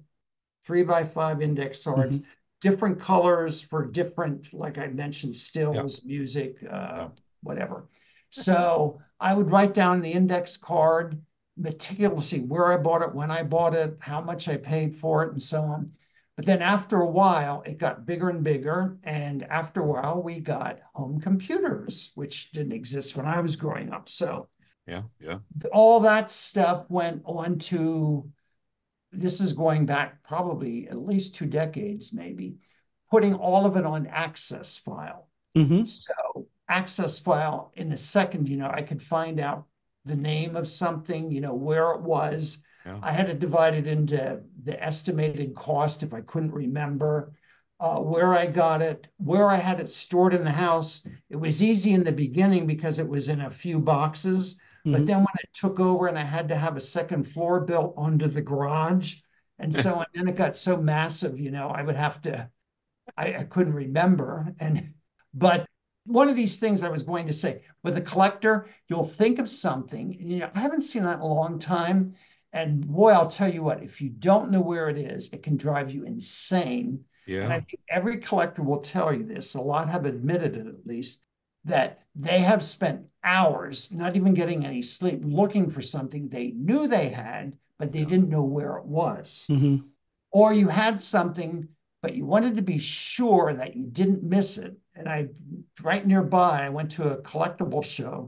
3x5 index cards, Mm-hmm. different colors for different, like I mentioned, Yeah. stills, music, Yeah. whatever. So I would write down the index card meticulously where I bought it, when I bought it, how much I paid for it, and so on. But then after a while, it got bigger and bigger. And after a while, we got home computers, which didn't exist when I was growing up. So Yeah. Yeah. all that stuff went on to, this is going back probably at least 2 decades, maybe, putting all of it on access file. Mm-hmm. So access file, in a second, I could find out the name of something, where it was. Yeah. I had to divide it into the estimated cost if I couldn't remember, where I got it, where I had it stored in the house. It was easy in the beginning because it was in a few boxes. But Mm-hmm. then when it took over and I had to have a second floor built onto the garage, and so and then it got so massive, I would have to, I couldn't remember. But one of these things I was going to say, with a collector, you'll think of something, and I haven't seen that in a long time. And boy, I'll tell you what, if you don't know where it is, it can drive you insane. And I Yeah. think every collector will tell you this, a lot have admitted it at least, that they have spent hours not even getting any sleep looking for something they knew they had, but they Yeah. didn't know where it was. Mm-hmm. Or you had something, but you wanted to be sure that you didn't miss it. And right nearby, I went to a collectible show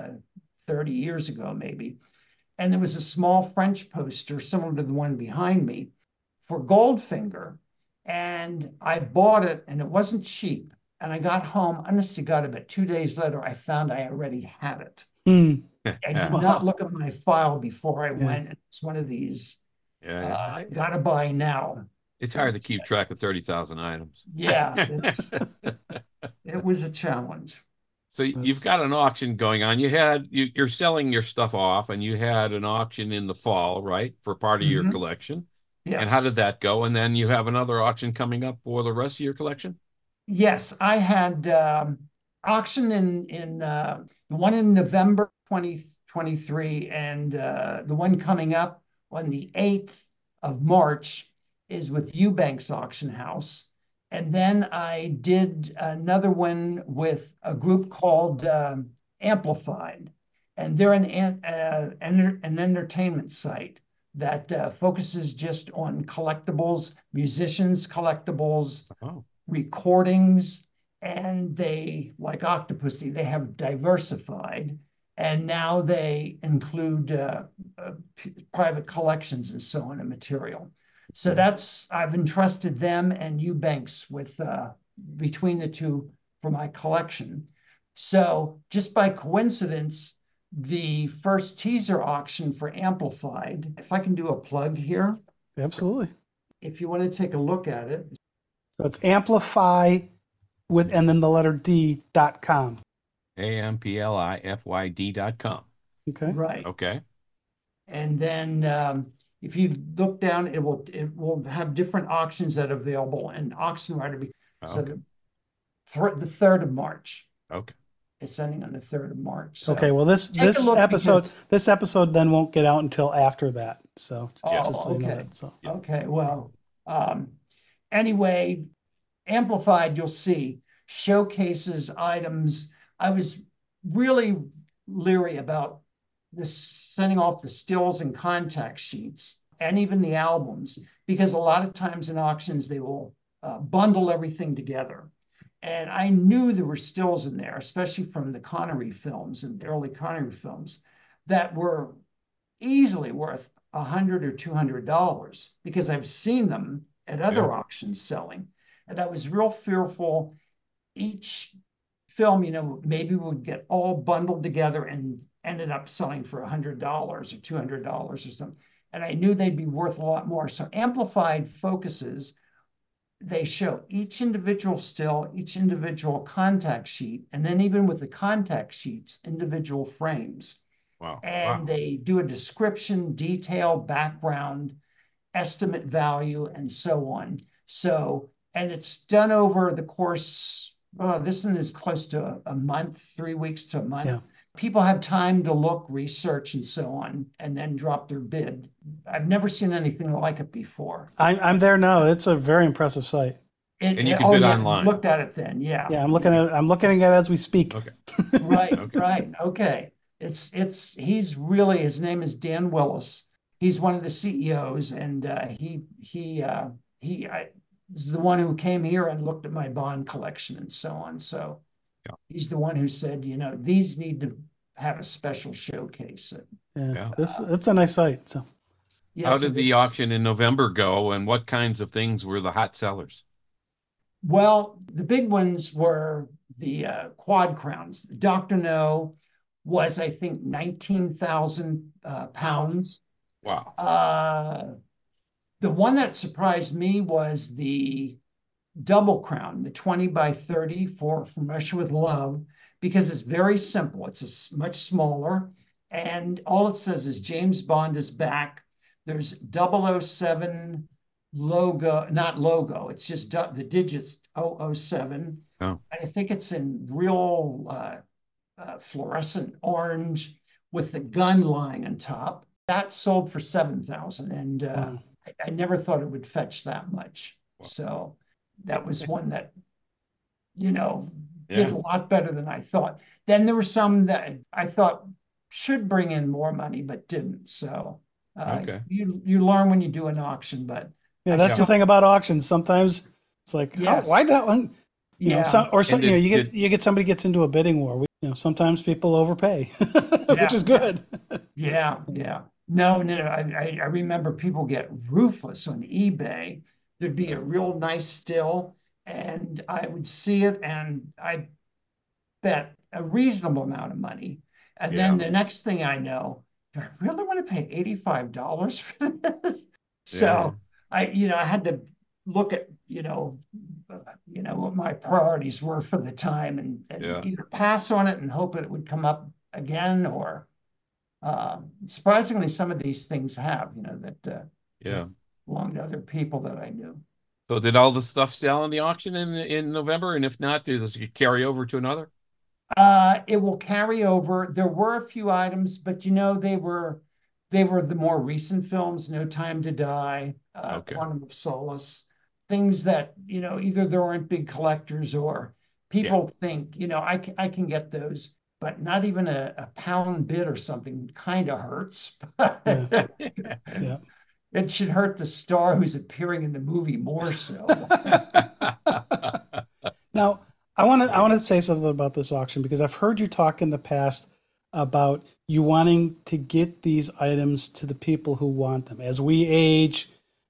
30 years ago, maybe. And there was a small French poster similar to the one behind me for Goldfinger. And I bought it, and it wasn't cheap. And I got home, honest to God, about 2 days later, I found I already had it. Mm. I did not Wow. look at my file before I Yeah. went. It's one of these Yeah. Yeah. gotta buy now. It's hard to keep track of 30,000 items. Yeah, it was a challenge. So you've That's got an auction going on. You're selling your stuff off, and you had an auction in the fall, right, for part of your Mhm. collection. And how Yes. did that go? And then you have another auction coming up for the rest of your collection? Yes, I had auction in the one in November 2023, and the one coming up on the 8th of March is with Eubanks Auction House. And then I did another one with a group called Amplified, and they're an entertainment site that focuses just on collectibles, musicians, collectibles, Oh, recordings, and they, like Octopussy, they have diversified, and now they include private collections and so on, and material. So I've entrusted them and Eubanks with between the two for my collection. So just by coincidence, the first teaser auction for Amplified, if I can do a plug here, absolutely. if you want to take a look at it. So it's amplify with and then the letter D.com. amplifyd.com. Okay. Right. Okay. And then if you look down, it will have different auctions that are available, and auction writer. So Okay. the 3rd of March. Okay. It's ending on the 3rd of March. So Okay. Well, this take a look this episode then won't get out until after that. So just so you know okay. that. So Okay. Well, anyway, Amplified, you'll see showcases items. I was really leery about this sending off the stills and contact sheets and even the albums, because a lot of times in auctions they will bundle everything together. And I knew there were stills in there, especially from the Connery films and the early Connery films, that were easily worth $100 or $200 because I've seen them at other Yeah. auctions selling. And I was real fearful each film, maybe would get all bundled together and ended up selling for $100 or $200 or something. And I knew they'd be worth a lot more. So Amplified focuses, they show each individual still, each individual contact sheet, and then even with the contact sheets, individual frames. Wow. And Wow. they do a description, detail, background, estimate value, and so on. So and it's done over the course. This one is close to a month, 3 weeks to a month. Yeah. People have time to look, research, and so on, and then drop their bid. I've never seen anything like it before. I'm there now. It's a very impressive site. And you can bid online. Looked at it then, yeah. Yeah, I'm looking at it as we speak. Okay. Right, okay. Right. Okay. His name is Dan Willis. He's one of the CEOs, and he's the one who came here and looked at my bond collection and so on. So he's the one who said, these need to have a special showcase. It's a nice site. So, yes, how did the auction in November go, and what kinds of things were the hot sellers? Well, the big ones were the quad crowns. Dr. No was, I think, 19,000 pounds. Wow. The one that surprised me was the double crown, the 20 by 30 from Russia with Love, because it's very simple. It's much smaller, and all it says is James Bond is back. There's 007 logo, not logo. It's just the digits 007. Oh. And I think it's in real fluorescent orange with the gun lying on top. That sold for 7,000, and I never thought it would fetch that much. Wow. So that was one that, did a lot better than I thought. Then there were some that I thought should bring in more money, but didn't. So you learn when you do an auction, but yeah, that's the thing about auctions. Sometimes it's like, why that one? You get somebody gets into a bidding war. Sometimes people overpay, which is good. Yeah. No, I remember people get ruthless on eBay. There'd be a real nice still, and I would see it, and I'd bet a reasonable amount of money. And then the next thing I know, do I really want to pay $85 for this? So I had to look at, what my priorities were for the time, and either pass on it and hope it would come up again, or surprisingly, some of these things have, that belong to other people that I knew. So did all the stuff sell in the auction in November? And if not, does it carry over to another? It will carry over. There were a few items, but they were the more recent films, No Time to Die, Quantum of Solace, things that, either there weren't big collectors or people think, I can get those, but not even a pound bid or something kind of hurts. Yeah. It should hurt the star who's appearing in the movie more so. Now, I want to say something about this auction, because I've heard you talk in the past about you wanting to get these items to the people who want them. As we age,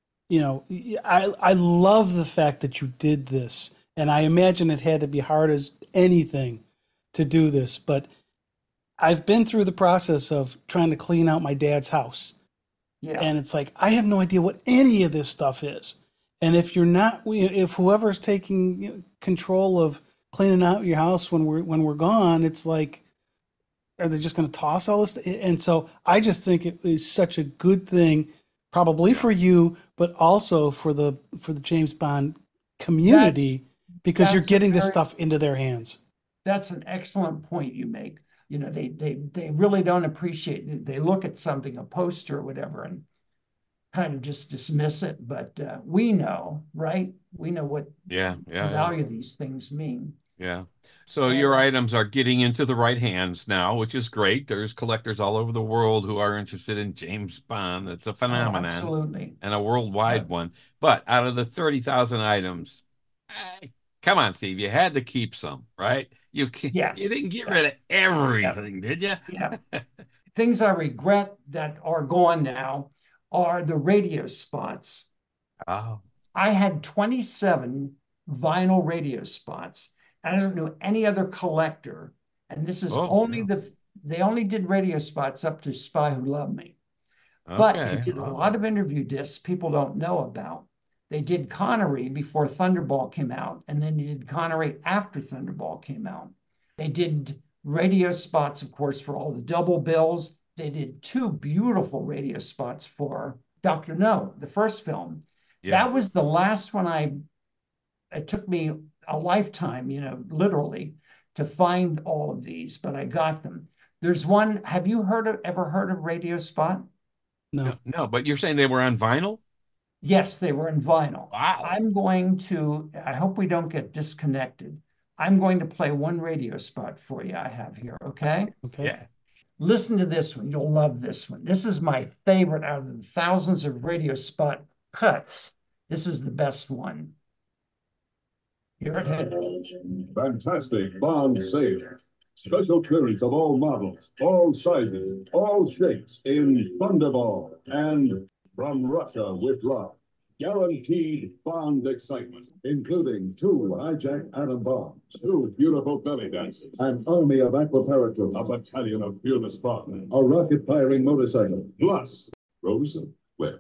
I love the fact that you did this, and I imagine it had to be hard as anything to do this, but I've been through the process of trying to clean out my dad's house. Yeah. And it's like, I have no idea what any of this stuff is. And if whoever's taking control of cleaning out your house when we're gone, it's like, are they just going to toss all this? And so I just think it is such a good thing, probably for you, but also for the James Bond community, because you're getting this stuff into their hands. That's an excellent point you make. They really don't appreciate it. They look at something, a poster or whatever, and kind of just dismiss it. But we know, right? We know what the value of these things mean. Yeah. So your items are getting into the right hands now, which is great. There's collectors all over the world who are interested in James Bond. It's a phenomenon. Absolutely. And a worldwide one. But out of the 30,000 items, come on, Steve, you had to keep some, right? You didn't get rid of everything, did you? Yeah. Things I regret that are gone now are the radio spots. Oh. I had 27 vinyl radio spots. I don't know any other collector, and this is they only did radio spots up to Spy Who Loved Me. Okay. But they did a lot of interview discs people don't know about. They did Connery before Thunderball came out, and then they did Connery after Thunderball came out. They did radio spots, of course, for all the double bills. They did 2 beautiful radio spots for Dr. No, the first film. Yeah. That was the last one I it took me a lifetime, literally, to find all of these, but I got them. There's one. Have you ever heard of Radio Spot? No. No, but you're saying they were on vinyl? Yes, they were in vinyl. Wow. I hope we don't get disconnected. I'm going to play one radio spot for you I have here, okay? Okay. Yeah. Listen to this one. You'll love this one. This is my favorite out of the thousands of radio spot cuts. This is the best one. Here it is. Fantastic Bond sale. Special clearance of all models, all sizes, all shapes in Thunderball and From Russia with Love. Guaranteed Bond excitement, including 2 hijacked atom bombs, 2 beautiful belly dances, an army of aqua paratroops, a battalion of fearless Spartans, a rocket-firing motorcycle, plus Rosa Webb.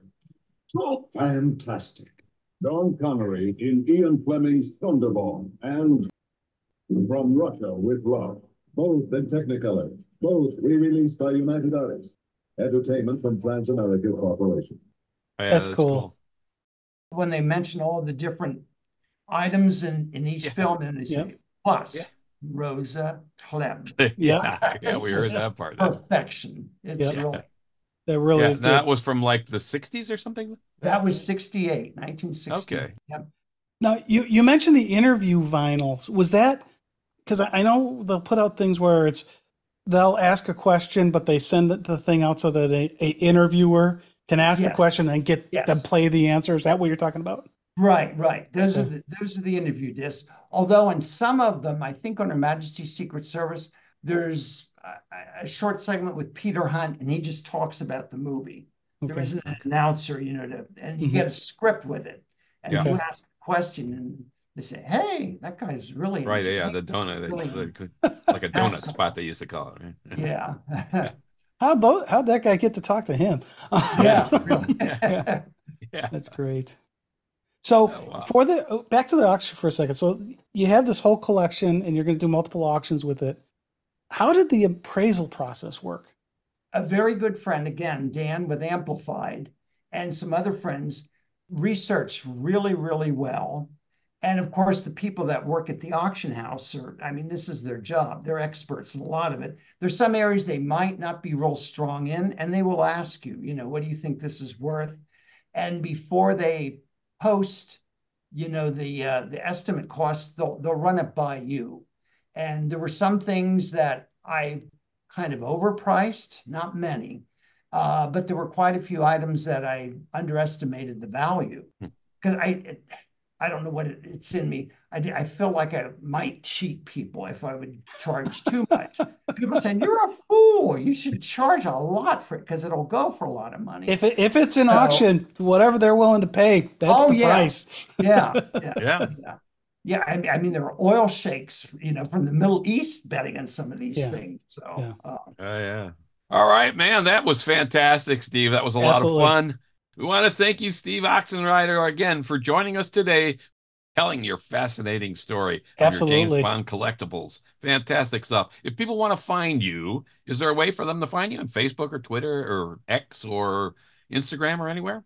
Fantastic. Sean Connery in Ian Fleming's Thunderball and From Russia with Love. Both in Technicolor, both re-released by United Artists. Entertainment from Transamerica Corporation. Yeah, That's cool. When they mention all the different items in each film, and they say, plus Rosa Klebb. Yeah, we heard that part. Perfection. It's really. That really is good. That was from like the 60s or something? That was 68, 1960. Okay. Yep. Now, you mentioned the interview vinyls. Was that, because I know they'll put out things where they'll ask a question, but they send the thing out so that a interviewer can ask the question and get them play the answer. Is that what you're talking about? Right. Those are the interview discs. Although in some of them, I think on Her Majesty's Secret Service, there's a short segment with Peter Hunt, and he just talks about the movie. Okay. There isn't an announcer, and you get a script with it, and you ask the question, and they say, "Hey, that guy's really right." Yeah, the donut, like a donut spot they used to call it. Right? Yeah. How'd that guy get to talk to him? Really. Yeah, that's great. So back to the auction for a second. So you have this whole collection, and you're going to do multiple auctions with it. How did the appraisal process work? A very good friend, again, Dan with Amplified, and some other friends researched really, really well. And of course, the people that work at the auction house this is their job. They're experts in a lot of it. There's some areas they might not be real strong in, and they will ask you, what do you think this is worth? And before they post, the estimate cost, they'll run it by you. And there were some things that I kind of overpriced, not many, but there were quite a few items that I underestimated the value. Because I don't know what it's in me. I feel like I might cheat people if I would charge too much. People saying, "You're a fool. You should charge a lot for it because it'll go for a lot of money." If it's an auction, whatever they're willing to pay, that's the price. Yeah. I mean, there are oil sheikhs, from the Middle East betting on some of these things. So, All right, man, that was fantastic, Steve. That was a lot of fun. We want to thank you, Steve Oxenrider, again for joining us today, telling your fascinating story of your James Bond collectibles. Fantastic stuff. If people want to find you, is there a way for them to find you on Facebook or Twitter or X or Instagram or anywhere?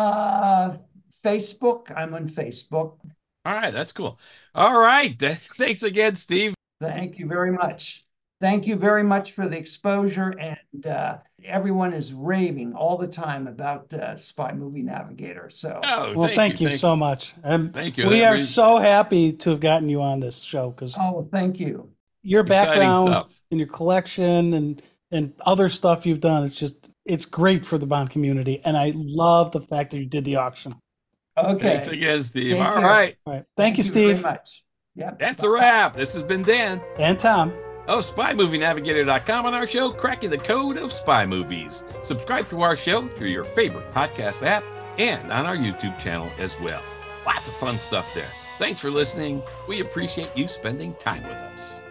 Facebook. I'm on Facebook. All right, that's cool. All right. Thanks again, Steve. Thank you very much. Thank you very much for the exposure. And everyone is raving all the time about Spy Movie Navigator. So, thank you so much. Thank you. We are so happy to have gotten you on this show thank you. Your background and your collection and other stuff you've done. It's great for the Bond community. And I love the fact that you did the auction. Okay. Thanks again, Steve. All right. Thank you, Steve. Very much. Yeah. That's a wrap. This has been Dan. And Tom. Of SpyMovieNavigator.com on our show, Cracking the Code of Spy Movies. Subscribe to our show through your favorite podcast app and on our YouTube channel as well. Lots of fun stuff there. Thanks for listening. We appreciate you spending time with us.